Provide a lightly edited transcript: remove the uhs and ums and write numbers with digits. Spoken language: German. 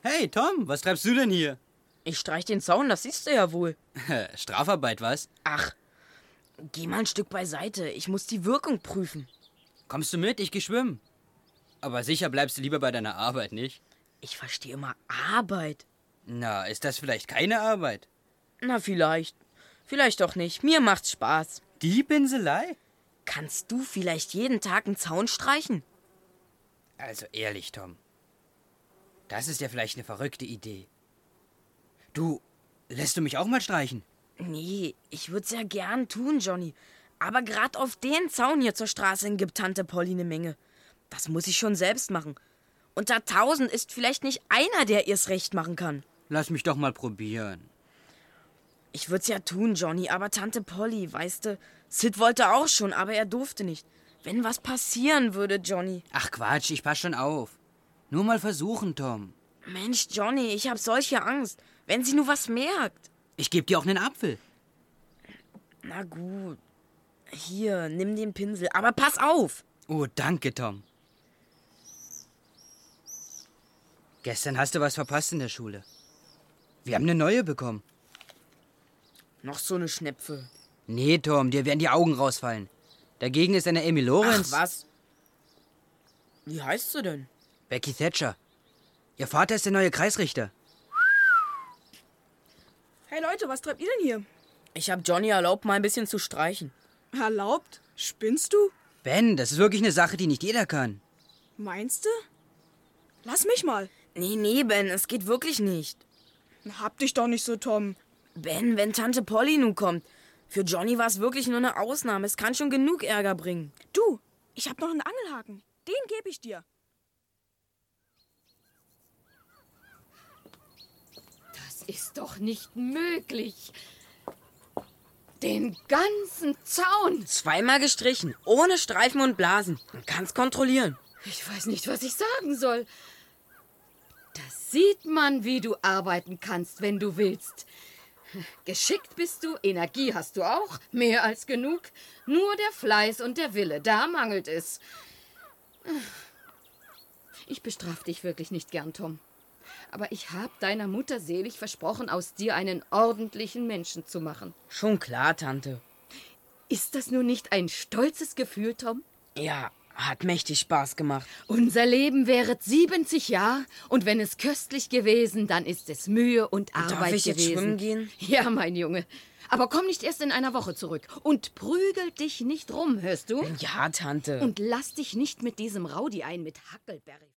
Hey, Tom, was treibst du denn hier? Ich streich den Zaun, das siehst du ja wohl. Strafarbeit, was? Ach, geh mal ein Stück beiseite. Ich muss die Wirkung prüfen. Kommst du mit? Ich geh schwimmen. Aber sicher bleibst du lieber bei deiner Arbeit, nicht? Ich verstehe immer Arbeit. Na, ist das vielleicht keine Arbeit? Na, vielleicht. Vielleicht doch nicht. Mir macht's Spaß. Die Pinselei? Kannst du vielleicht jeden Tag einen Zaun streichen? Also ehrlich, Tom. Das ist ja vielleicht eine verrückte Idee. Du, lässt du mich auch mal streichen? Nee, ich würd's ja gern tun, Johnny. Aber gerade auf den Zaun hier zur Straße hin gibt Tante Polly eine Menge. Das muss ich schon selbst machen. Unter 1000 ist vielleicht nicht einer, der ihr's recht machen kann. Lass mich doch mal probieren. Ich würd's ja tun, Johnny, aber Tante Polly, weißt du, Sid wollte auch schon, aber er durfte nicht. Wenn was passieren würde, Johnny. Ach Quatsch, ich pass schon auf. Nur mal versuchen, Tom. Mensch, Johnny, ich hab solche Angst. Wenn sie nur was merkt. Ich geb dir auch einen Apfel. Na gut. Hier, nimm den Pinsel, aber pass auf. Oh, danke, Tom. Gestern hast du was verpasst in der Schule. Wir haben eine neue bekommen. Noch so eine Schnepfe. Nee, Tom, dir werden die Augen rausfallen. Dagegen ist eine Amy Lawrence. Ach, was? Wie heißt sie denn? Becky Thatcher. Ihr Vater ist der neue Kreisrichter. Hey Leute, was treibt ihr denn hier? Ich hab Johnny erlaubt, mal ein bisschen zu streichen. Erlaubt? Spinnst du? Ben, das ist wirklich eine Sache, die nicht jeder kann. Meinst du? Lass mich mal. Nee, Ben, es geht wirklich nicht. Hab dich doch nicht so, Tom. Ben, wenn Tante Polly nun kommt. Für Johnny war es wirklich nur eine Ausnahme. Es kann schon genug Ärger bringen. Du, ich hab noch einen Angelhaken. Den gebe ich dir. Das ist doch nicht möglich. Den ganzen Zaun. 2-mal gestrichen, ohne Streifen und Blasen. Man kann's kontrollieren. Ich weiß nicht, was ich sagen soll. Das sieht man, wie du arbeiten kannst, wenn du willst. Geschickt bist du, Energie hast du auch, mehr als genug. Nur der Fleiß und der Wille, da mangelt es. Ich bestrafe dich wirklich nicht gern, Tom. Aber ich habe deiner Mutter selig versprochen, aus dir einen ordentlichen Menschen zu machen. Schon klar, Tante. Ist das nun nicht ein stolzes Gefühl, Tom? Ja, hat mächtig Spaß gemacht. Unser Leben währet 70 Jahre und wenn es köstlich gewesen, dann ist es Mühe und Arbeit Darf ich jetzt gewesen. schwimmen gehen? Ja, mein Junge. Aber komm nicht erst in einer Woche zurück und prügel dich nicht rum, hörst du? Ja, Tante. Und lass dich nicht mit diesem Rowdy ein, mit Huckleberry.